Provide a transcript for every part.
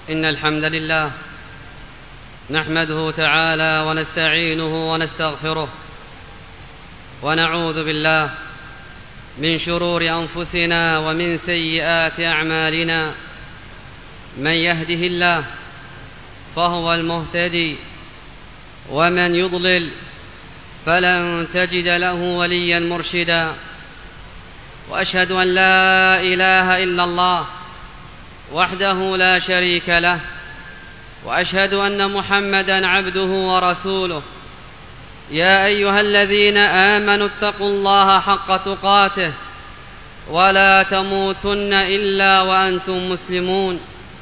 إن الحمد لله نحمده تعالى ونستعينه ونستغفره ونعوذ بالله من شرور أنفسنا ومن سيئات أعمالنا. من يهده الله فهو المهتدي ومن يضلل فلن تجد له وليا مرشدا. وأشهد أن لا إله إلا الله وحده لا شريك له، وأشهد أن محمدا عبده ورسوله. يا أيها الذين آمنوا اتقوا الله حق تقاته ولا تموتن إلا وأنتم مسلمون.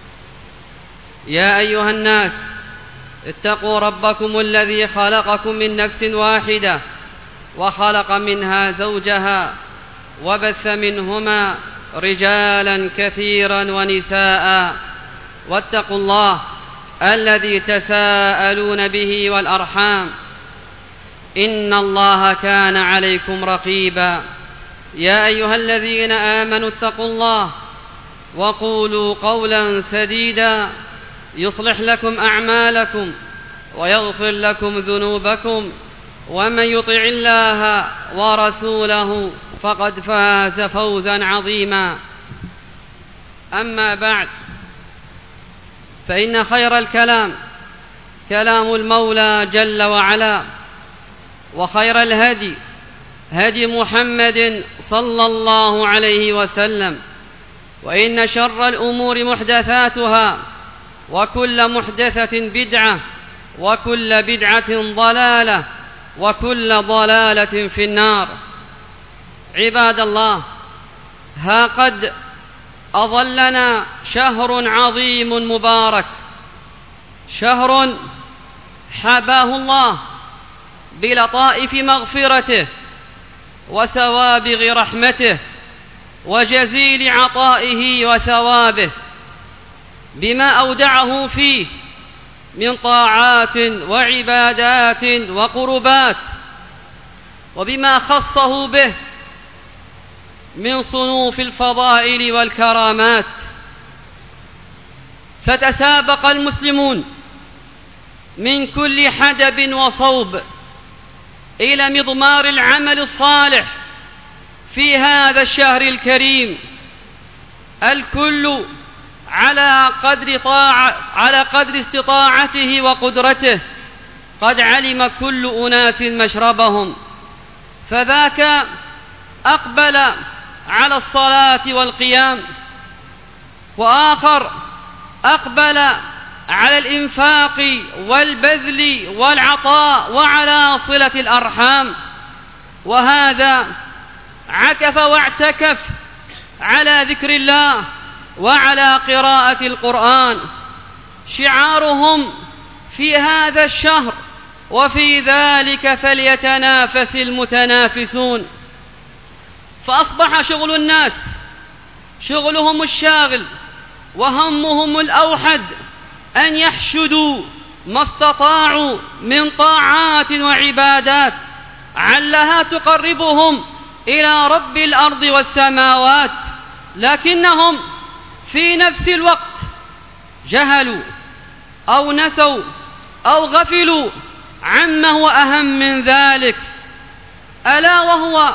يا أيها الناس اتقوا ربكم الذي خلقكم من نفس واحدة وخلق منها زوجها وبث منهما رجالا كثيرا ونساء، واتقوا الله الذي تساءلون به والأرحام إن الله كان عليكم رقيبا. يا أيها الذين آمنوا اتقوا الله وقولوا قولا سديدا يصلح لكم أعمالكم ويغفر لكم ذنوبكم، ومن يطع الله ورسوله فقد فاز فوزا عظيما. أما بعد، فإن خير الكلام كلام المولى جل وعلا، وخير الهدي هدي محمد صلى الله عليه وسلم، وإن شر الأمور محدثاتها، وكل محدثة بدعة، وكل بدعة ضلالة، وكل ضلالة في النار. عباد الله، ها قد أظلنا شهر عظيم مبارك، شهر حباه الله بلطائف مغفرته وسوابغ رحمته وجزيل عطائه وثوابه، بما أودعه فيه من طاعات وعبادات وقربات، وبما خصه به من صنوف الفضائل والكرامات. فتسابق المسلمون من كل حدب وصوب إلى مضمار العمل الصالح في هذا الشهر الكريم، الكل على قدر استطاعته وقدرته. قد علم كل أناس مشربهم، فذاك أقبل على الصلاة والقيام، وآخر أقبل على الإنفاق والبذل والعطاء وعلى صلة الأرحام، وهذا عكف واعتكف على ذكر الله وعلى قراءة القرآن. شعارهم في هذا الشهر: وفي ذلك فليتنافس المتنافسون. فأصبح شغل الناس شغلهم الشاغل وهمهم الأوحد أن يحشدوا ما استطاعوا من طاعات وعبادات علها تقربهم إلى رب الأرض والسماوات، لكنهم في نفس الوقت جهلوا أو نسوا أو غفلوا عما هو أهم من ذلك، ألا وهو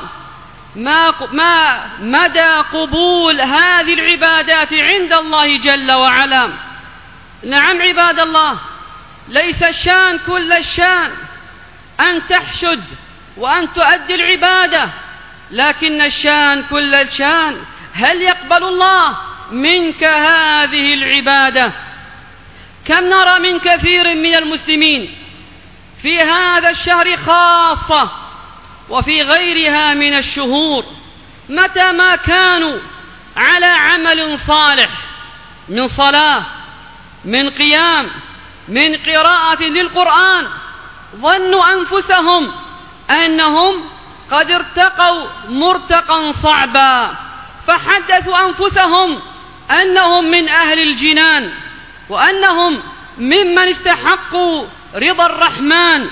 ما مدى قبول هذه العبادات عند الله جل وعلا. نعم عباد الله، ليس الشان كل الشان أن تحشد وأن تؤدي العبادة، لكن الشان كل الشان هل يقبل الله منك هذه العبادة؟ كم نرى من كثير من المسلمين في هذا الشهر خاصة وفي غيرها من الشهور، متى ما كانوا على عمل صالح من صلاة، من قيام، من قراءة للقرآن، ظنوا أنفسهم أنهم قد ارتقوا مرتقا صعبا، فحدثوا أنفسهم أنهم من أهل الجنان، وأنهم ممن استحقوا رضا الرحمن.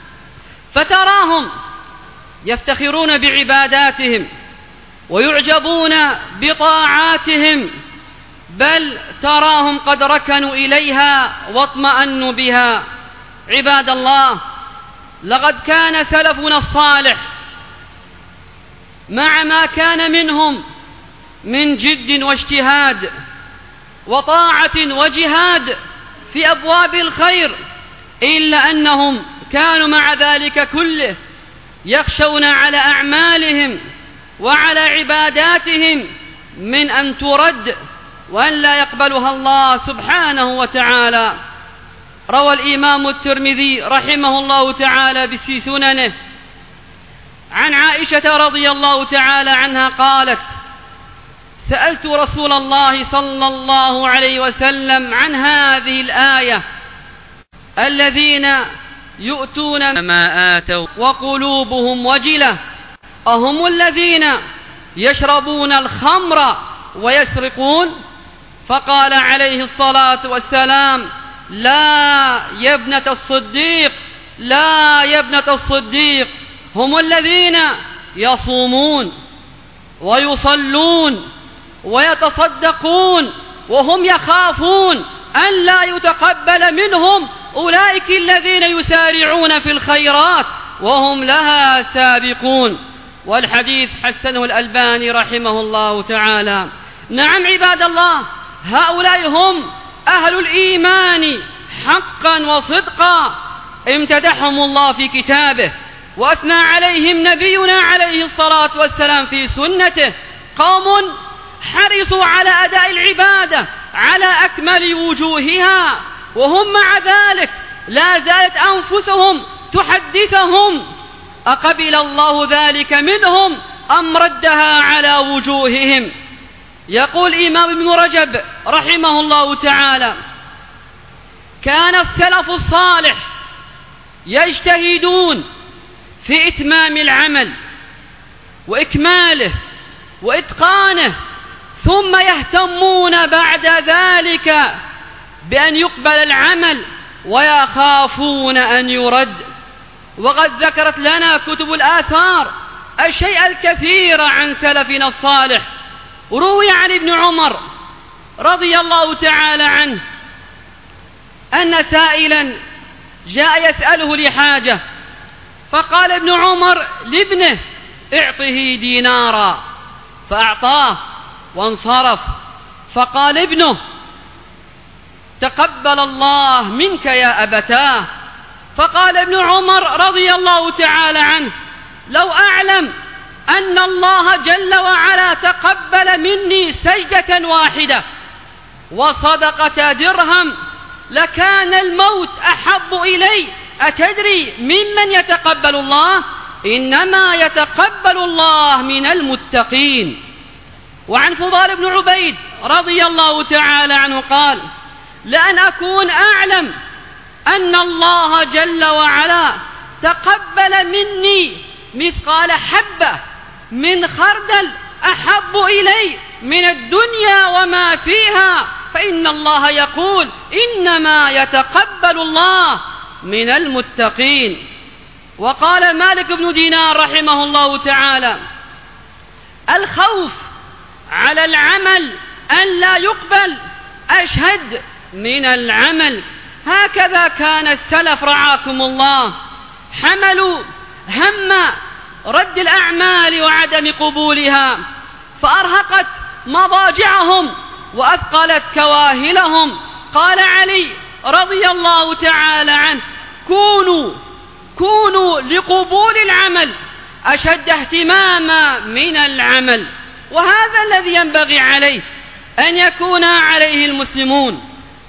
فتراهم يفتخرون بعباداتهم ويعجبون بطاعاتهم، بل تراهم قد ركنوا إليها واطمأنوا بها. عباد الله، لقد كان سلفنا الصالح مع ما كان منهم من جد واجتهاد وطاعة وجهاد في أبواب الخير، إلا أنهم كانوا مع ذلك كله يخشون على أعمالهم وعلى عباداتهم من أن ترد وأن لا يقبلها الله سبحانه وتعالى. روى الإمام الترمذي رحمه الله تعالى في سننه عن عائشة رضي الله تعالى عنها قالت: سألت رسول الله صلى الله عليه وسلم عن هذه الآية: الذين يؤتون ما آتوا وقلوبهم وجلة أهم الذين يشربون الخمر ويسرقون؟ فقال عليه الصلاة والسلام: لا يا ابنة الصديق، لا يا ابنة الصديق، هم الذين يصومون ويصلون ويتصدقون وهم يخافون أن لا يتقبل منهم، أولئك الذين يسارعون في الخيرات وهم لها سابقون. والحديث حسنه الألباني رحمه الله تعالى. نعم عباد الله، هؤلاء هم أهل الإيمان حقا وصدقا، امتدحهم الله في كتابه وأثنى عليهم نبينا عليه الصلاة والسلام في سنته. قوم حرصوا على أداء العبادة على أكمل وجوهها، وهم مع ذلك لا زالت أنفسهم تحدثهم أقبل الله ذلك منهم أم ردها على وجوههم. يقول الإمام ابن رجب رحمه الله تعالى: كان السلف الصالح يجتهدون في إتمام العمل وإكماله وإتقانه، ثم يهتمون بعد ذلك بأن يقبل العمل ويخافون أن يرد. وقد ذكرت لنا كتب الآثار الشيء الكثير عن سلفنا الصالح. روي عن ابن عمر رضي الله تعالى عنه أن سائلا جاء يسأله لحاجة، فقال ابن عمر لابنه: اعطه دينارا، فأعطاه وانصرف. فقال ابنه: تقبل الله منك يا أبتاه. فقال ابن عمر رضي الله تعالى عنه: لو أعلم أن الله جل وعلا تقبل مني سجدة واحدة وصدقة درهم لكان الموت أحب إلي. أتدري ممن يتقبل الله؟ إنما يتقبل الله من المتقين. وعن فضال بن عبيد رضي الله تعالى عنه قال: لأن أكون أعلم أن الله جل وعلا تقبل مني مثقال حبة من خردل أحب إلي من الدنيا وما فيها، فإن الله يقول: إنما يتقبل الله من المتقين. وقال مالك بن دينار رحمه الله تعالى: الخوف على العمل أن لا يقبل أشهد من العمل. هكذا كان السلف رعاكم الله، حملوا هم رد الأعمال وعدم قبولها، فأرهقت مضاجعهم وأثقلت كواهلهم. قال علي رضي الله تعالى عنه: كونوا لقبول العمل أشد اهتماما من العمل. وهذا الذي ينبغي عليه أن يكون عليه المسلمون،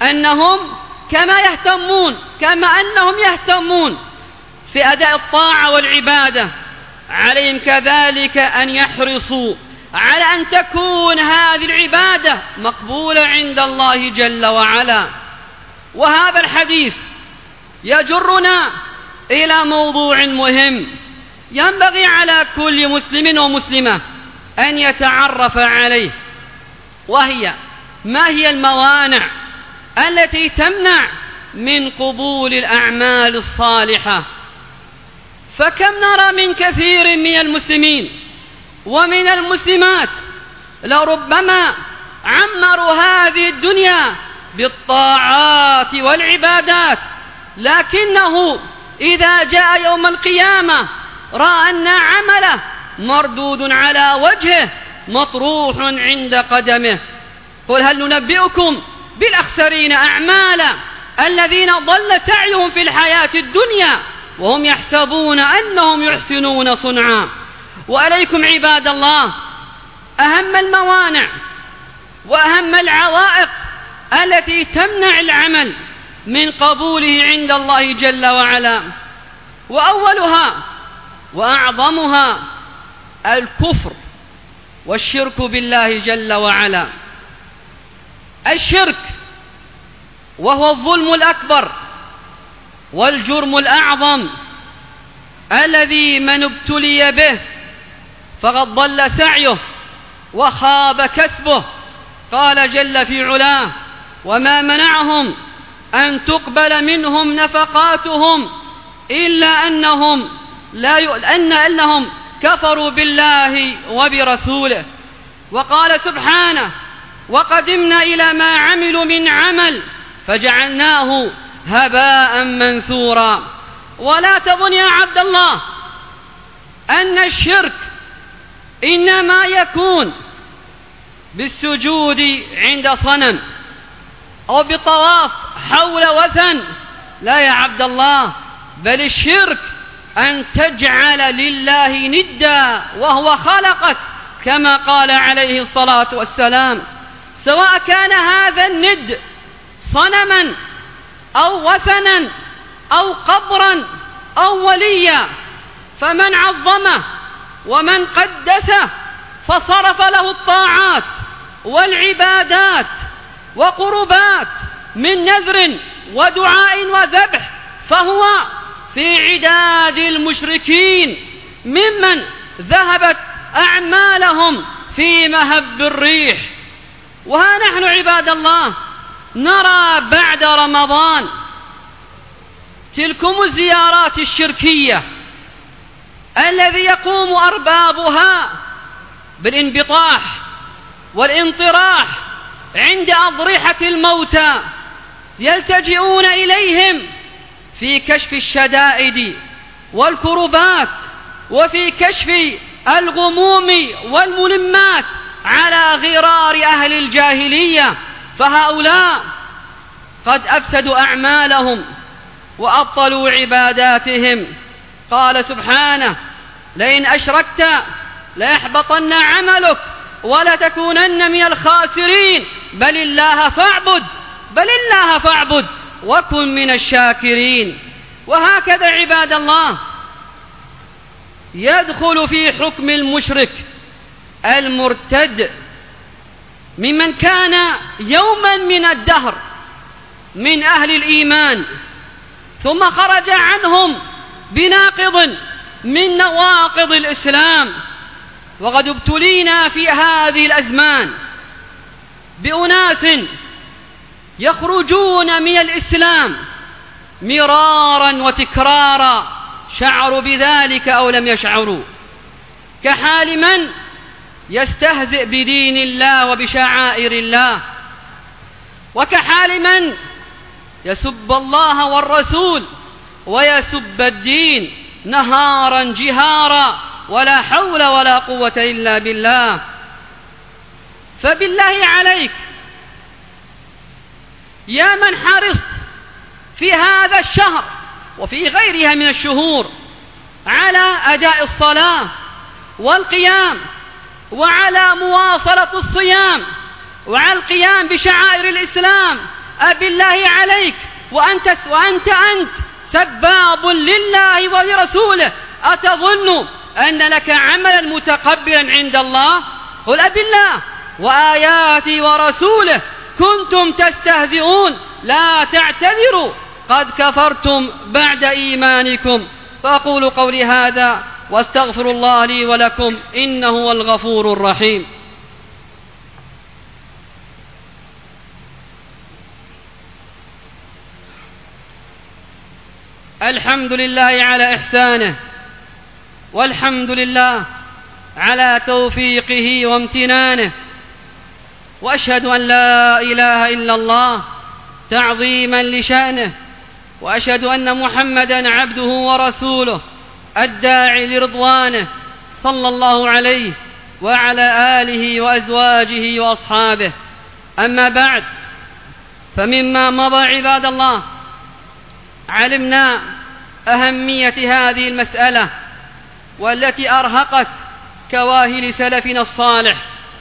كما أنهم يهتمون في أداء الطاعة والعبادة، عليهم كذلك أن يحرصوا على أن تكون هذه العبادة مقبولة عند الله جل وعلا. وهذا الحديث يجرنا إلى موضوع مهم ينبغي على كل مسلم ومسلمة أن يتعرف عليه، وهي: ما هي الموانع التي تمنع من قبول الأعمال الصالحة؟ فكم نرى من كثير من المسلمين ومن المسلمات لربما عمروا هذه الدنيا بالطاعات والعبادات، لكنه إذا جاء يوم القيامة رأى أن عمله مردود على وجهه مطروح عند قدمه. قل هل ننبئكم بالأخسرين أعمالا الذين ضل سعيهم في الحياة الدنيا وهم يحسبون أنهم يحسنون صنعا. وعليكم عباد الله أهم الموانع وأهم العوائق التي تمنع العمل من قبوله عند الله جل وعلا، وأولها وأعظمها الكفر والشرك بالله جل وعلا. الشرك وهو الظلم الأكبر والجرم الأعظم الذي من ابتلي به فقد ضل سعيه وخاب كسبه. قال جل في علاه: وما منعهم أن تقبل منهم نفقاتهم إلا أنهم كفروا بالله وبرسوله. وقال سبحانه: وقدمنا إلى ما عملوا من عمل فجعلناه هباء منثورا. ولا تظن يا عبد الله أن الشرك إنما يكون بالسجود عند صنم أو بطواف حول وثن، لا يا عبد الله، بل الشرك أن تجعل لله ندا وهو خلقك، كما قال عليه الصلاة والسلام، سواء كان هذا الند صنما أو وثنا أو قبرا أو وليا، فمن عظمه ومن قدسه فصرف له الطاعات والعبادات وقربات من نذر ودعاء وذبح فهو في عداد المشركين ممن ذهبت أعمالهم في مهب الريح. وها نحن عباد الله نرى بعد رمضان تلكم الزيارات الشركية الذي يقوم أربابها بالانبطاح والانطراح عند أضرحة الموتى، يلتجئون إليهم في كشف الشدائد والكربات وفي كشف الغموم والملمات على غرار أهل الجاهلية، فهؤلاء قد أفسدوا أعمالهم وأبطلوا عباداتهم. قال سبحانه: لئن أشركت ليحبطن عملك ولتكونن من الخاسرين بل الله فاعبد وكن من الشاكرين. وهكذا عباد الله يدخل في حكم المشرك المرتد ممن كان يوما من الدهر من أهل الإيمان ثم خرج عنهم بناقض من نواقض الإسلام. وقد ابتلينا في هذه الأزمان بأناس يخرجون من الإسلام مرارا وتكرارا، شعروا بذلك أو لم يشعروا، كحال من يستهزئ بدين الله وبشعائر الله، وكحال من يسب الله والرسول ويسب الدين نهارا جهارا، ولا حول ولا قوة إلا بالله. فبالله عليك يا من حرصت في هذا الشهر وفي غيرها من الشهور على أداء الصلاة والقيام وعلى مواصلة الصيام وعلى القيام بشعائر الإسلام، أبالله عليك وأنت سباب لله ولرسوله أتظن أن لك عملا متقبلا عند الله؟ قل أبالله وآياته ورسوله كنتم تستهزئون لا تعتذروا قد كفرتم بعد إيمانكم. فأقول قولي هذا واستغفر الله لي ولكم إنه هو الغفور الرحيم. الحمد لله على إحسانه، والحمد لله على توفيقه وامتنانه، وأشهد أن لا إله إلا الله تعظيما لشأنه، وأشهد أن محمدا عبده ورسوله الداعي لرضوانه صلى الله عليه وعلى آله وأزواجه وأصحابه. أما بعد، فمما مضى عباد الله علمنا أهمية هذه المسألة، والتي أرهقت كواهل سلفنا الصالح،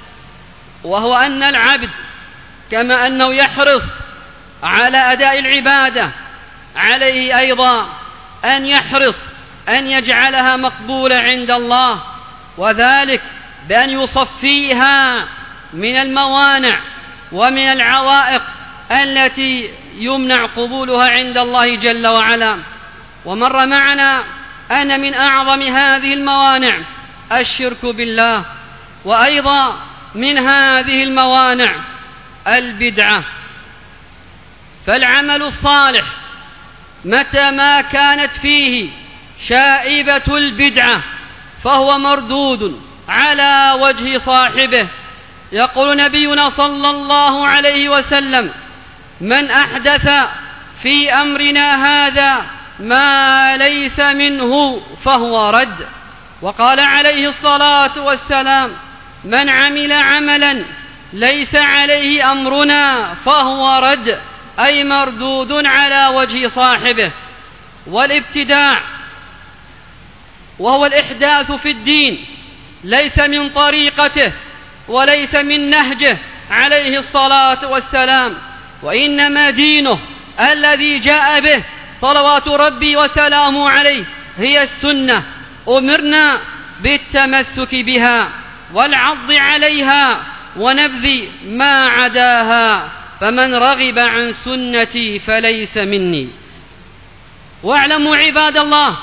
وهو أن العبد كما أنه يحرص على أداء العبادة، عليه أيضا أن يحرص أن يجعلها مقبولة عند الله، وذلك بأن يصفيها من الموانع ومن العوائق التي يمنع قبولها عند الله جل وعلا. ومر معنا أن من أعظم هذه الموانع الشرك بالله، وأيضا من هذه الموانع البدعة. فالعمل الصالح متى ما كانت فيه شائبة البدعة فهو مردود على وجه صاحبه. يقول نبينا صلى الله عليه وسلم: من أحدث في أمرنا هذا ما ليس منه فهو رد. وقال عليه الصلاة والسلام: من عمل عملا ليس عليه أمرنا فهو رد، أي مردود على وجه صاحبه. والابتداع وهو الإحداث في الدين ليس من طريقته وليس من نهجه عليه الصلاة والسلام، وإنما دينه الذي جاء به صلوات ربي وسلامه عليه هي السنة. أمرنا بالتمسك بها والعض عليها ونبذ ما عداها، فمن رغب عن سنتي فليس مني. واعلموا عباد الله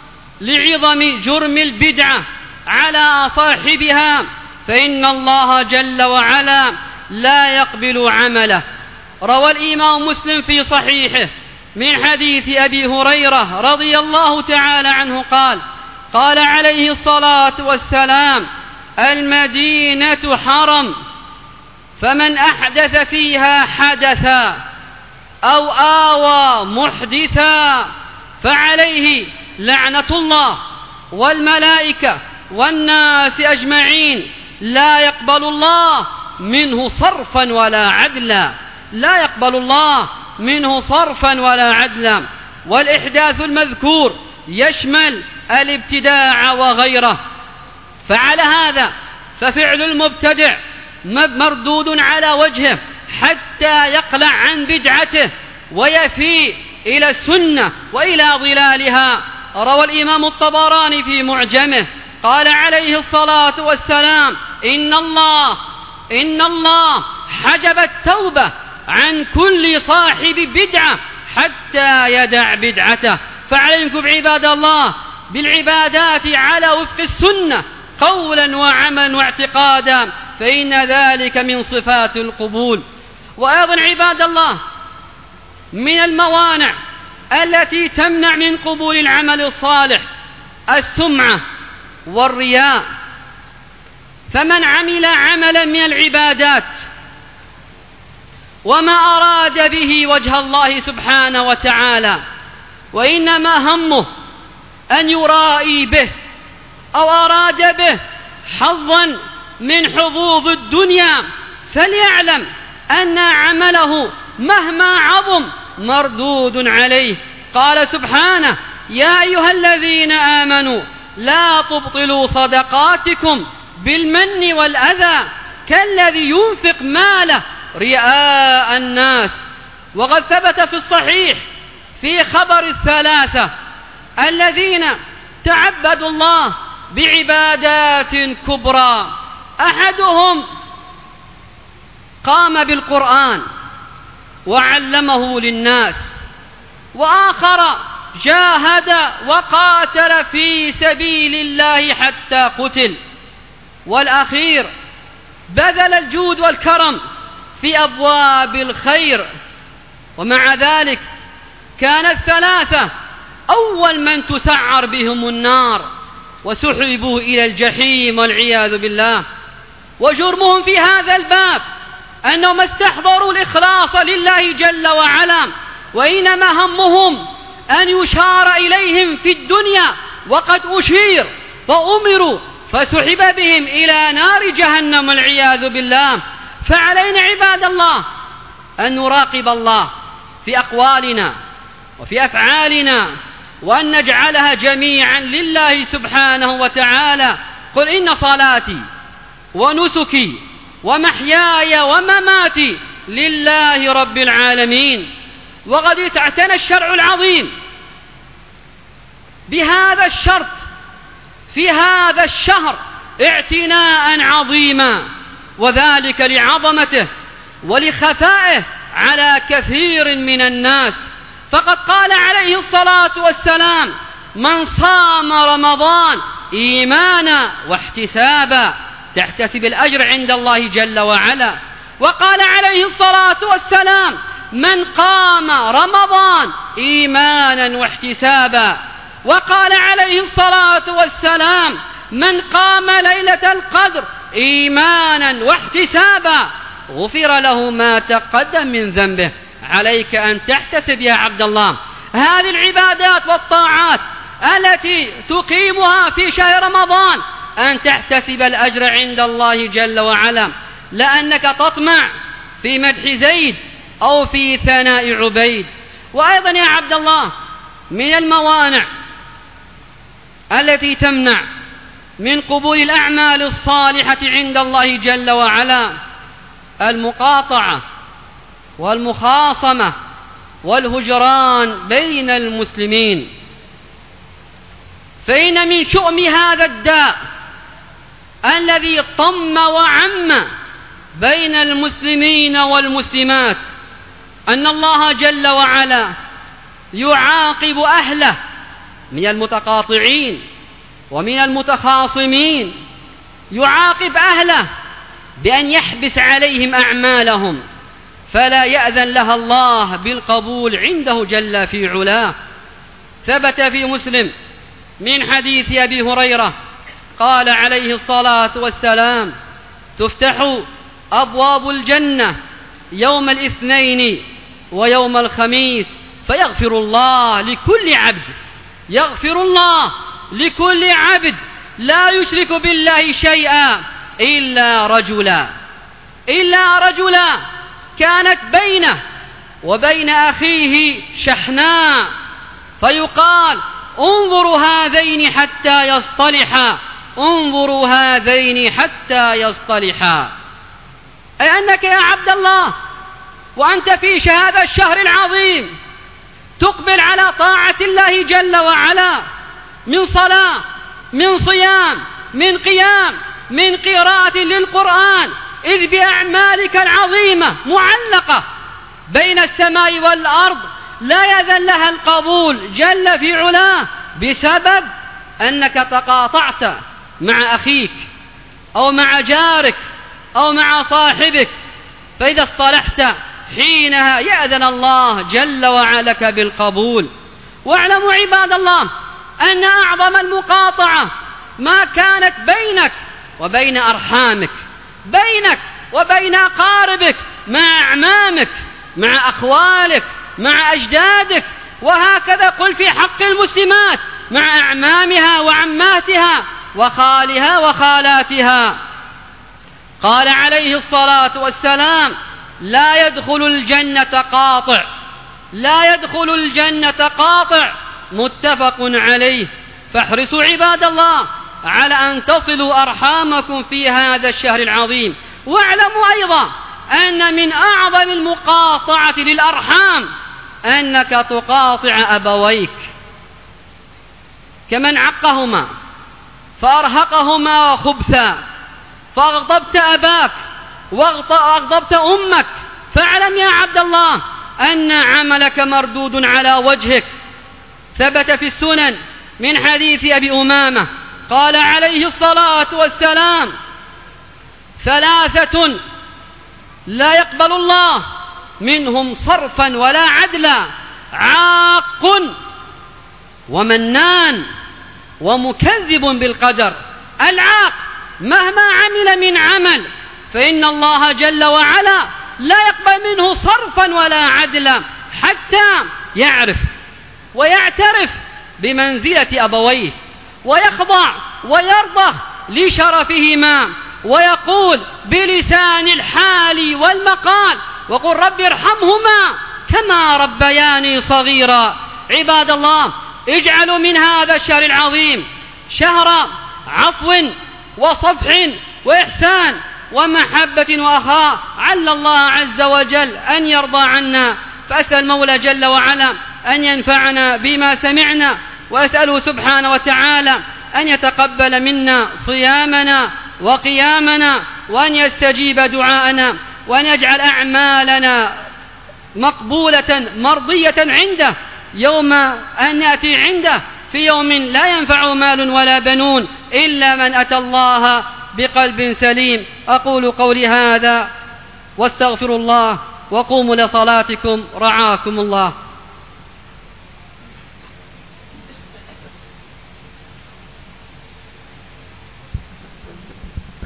لعظم جرم البدعة على صاحبها، فإن الله جل وعلا لا يقبل عمله. روى الإمام مسلم في صحيحه من حديث أبي هريرة رضي الله تعالى عنه قال: قال عليه الصلاة والسلام: المدينة حرم، فمن أحدث فيها حدثا أو آوى محدثا فعليه لعنة الله والملائكة والناس أجمعين، لا يقبل الله منه صرفا ولا عدلا، لا يقبل الله منه صرفا ولا عدلا. والإحداث المذكور يشمل الابتداع وغيره. فعلى هذا ففعل المبتدع مردود على وجهه حتى يقلع عن بدعته ويفيء إلى السنة وإلى ظلالها. روى الإمام الطبراني في معجمه قال عليه الصلاة والسلام: إن الله حجب التوبة عن كل صاحب بدعة حتى يدع بدعته. فعليكم عباد الله بالعبادات على وفق السنة قولا وعملا واعتقادا، فإن ذلك من صفات القبول. وأيضا عباد الله من الموانع التي تمنع من قبول العمل الصالح السمعة والرياء. فمن عمل عملا من العبادات وما أراد به وجه الله سبحانه وتعالى، وإنما همه أن يرائي به أو أراد به حظا من حظوظ الدنيا، فليعلم أن عمله مهما عظم مردود عليه. قال سبحانه: يا أيها الذين آمنوا لا تبطلوا صدقاتكم بالمن والأذى كالذي ينفق ماله رئاء الناس. وقد ثبت في الصحيح في خبر الثلاثة الذين تعبدوا الله بعبادات كبرى: أحدهم قام بالقرآن وعلمه للناس، وآخر جاهد وقاتل في سبيل الله حتى قتل، والأخير بذل الجود والكرم في أبواب الخير. ومع ذلك كان الثلاثة أول من تسعر بهم النار وسحبوا إلى الجحيم والعياذ بالله. وجرمهم في هذا الباب أنهم استحضروا الإخلاص لله جل وعلا، وإنما همهم أن يشار إليهم في الدنيا وقد أشير فأمروا فسحب بهم إلى نار جهنم والعياذ بالله. فعلينا عباد الله أن نراقب الله في أقوالنا وفي أفعالنا، وأن نجعلها جميعا لله سبحانه وتعالى. قل إن صلاتي ونسكي ومحياي ومماتي لله رب العالمين. وقد اعتنى الشرع العظيم بهذا الشرط في هذا الشهر اعتناء عظيما، وذلك لعظمته ولخفائه على كثير من الناس. فقد قال عليه الصلاة والسلام: من صام رمضان إيمانا واحتسابا تحتسب الأجر عند الله جل وعلا. وقال عليه الصلاة والسلام: من قام رمضان إيمانا واحتسابا. وقال عليه الصلاة والسلام: من قام ليلة القدر إيمانا واحتسابا غفر له ما تقدم من ذنبه. عليك أن تحتسب يا عبد الله هذه العبادات والطاعات التي تقيمها في شهر رمضان، أن تحتسب الأجر عند الله جل وعلا، لأنك تطمع في مدح زيد أو في ثناء عبيد. وأيضا يا عبد الله من الموانع التي تمنع من قبول الأعمال الصالحة عند الله جل وعلا المقاطعة والمخاصمة والهجران بين المسلمين. فإن من شؤم هذا الداء الذي طم وعم بين المسلمين والمسلمات أن الله جل وعلا يعاقب أهله من المتقاطعين ومن المتخاصمين، يعاقب أهله بأن يحبس عليهم أعمالهم فلا يأذن لها الله بالقبول عنده جل في علاه. ثبت في مسلم من حديث أبي هريرة قال عليه الصلاة والسلام: تفتح أبواب الجنة يوم الاثنين ويوم الخميس فيغفر الله لكل عبد، يغفر الله لكل عبد لا يشرك بالله شيئا إلا رجلا كانت بينه وبين أخيه شحناء، فيقال: انظروا هذين حتى يصطلحا، انظروا هذين حتى يصطلحا. أي أنك يا عبد الله وأنت في هذا الشهر العظيم تقبل على طاعة الله جل وعلا من صلاة، من صيام، من قيام، من قراءة للقرآن، إذ بأعمالك العظيمة معلقة بين السماء والأرض لا يأذن لها القبول جل في علاه بسبب أنك تقاطعت مع أخيك أو مع جارك أو مع صاحبك. فإذا اصطلحت حينها يأذن الله جل وعلا لك بالقبول. واعلموا عباد الله أن أعظم المقاطعة ما كانت بينك وبين أرحامك، بينك وبين أقاربك، مع أعمامك، مع أخوالك، مع أجدادك، وهكذا قل في حق المسلمات مع أعمامها وعماتها وخالها وخالاتها. قال عليه الصلاة والسلام: لا يدخل الجنة قاطع، لا يدخل الجنة قاطع، متفق عليه. فاحرصوا عباد الله على أن تصلوا أرحامكم في هذا الشهر العظيم. واعلموا أيضا أن من أعظم المقاطعة للأرحام أنك تقاطع أبويك، كمن عقهما فأرهقهما خبثا، فأغضبت أباك وأغضبت أمك، فاعلم يا عبد الله أن عملك مردود على وجهك. ثبت في السنن من حديث أبي أمامة قال عليه الصلاة والسلام: ثلاثة لا يقبل الله منهم صرفا ولا عدلا: عاق ومنان ومكذب بالقدر. العاق مهما عمل من عمل فإن الله جل وعلا لا يقبل منه صرفا ولا عدلا حتى يعرف ويعترف بمنزلة أبويه ويخضع ويرضخ لشرفهما ويقول بلسان الحال والمقال وقل رب ارحمهما كما ربياني صغيرا. عباد الله، اجعلوا من هذا الشهر العظيم شهر عفو وصفح وإحسان ومحبة وأخاء، عل الله عز وجل أن يرضى عنا. فأسأل المولى جل وعلا أن ينفعنا بما سمعنا، وأسأله سبحانه وتعالى أن يتقبل منا صيامنا وقيامنا، وأن يستجيب دعاءنا، وأن يجعل أعمالنا مقبولة مرضية عنده يوم أن يأتي عنده في يوم لا ينفع مال ولا بنون إلا من أتى الله بقلب سليم. أقول قولي هذا واستغفر الله وقوموا لصلاتكم رعاكم الله.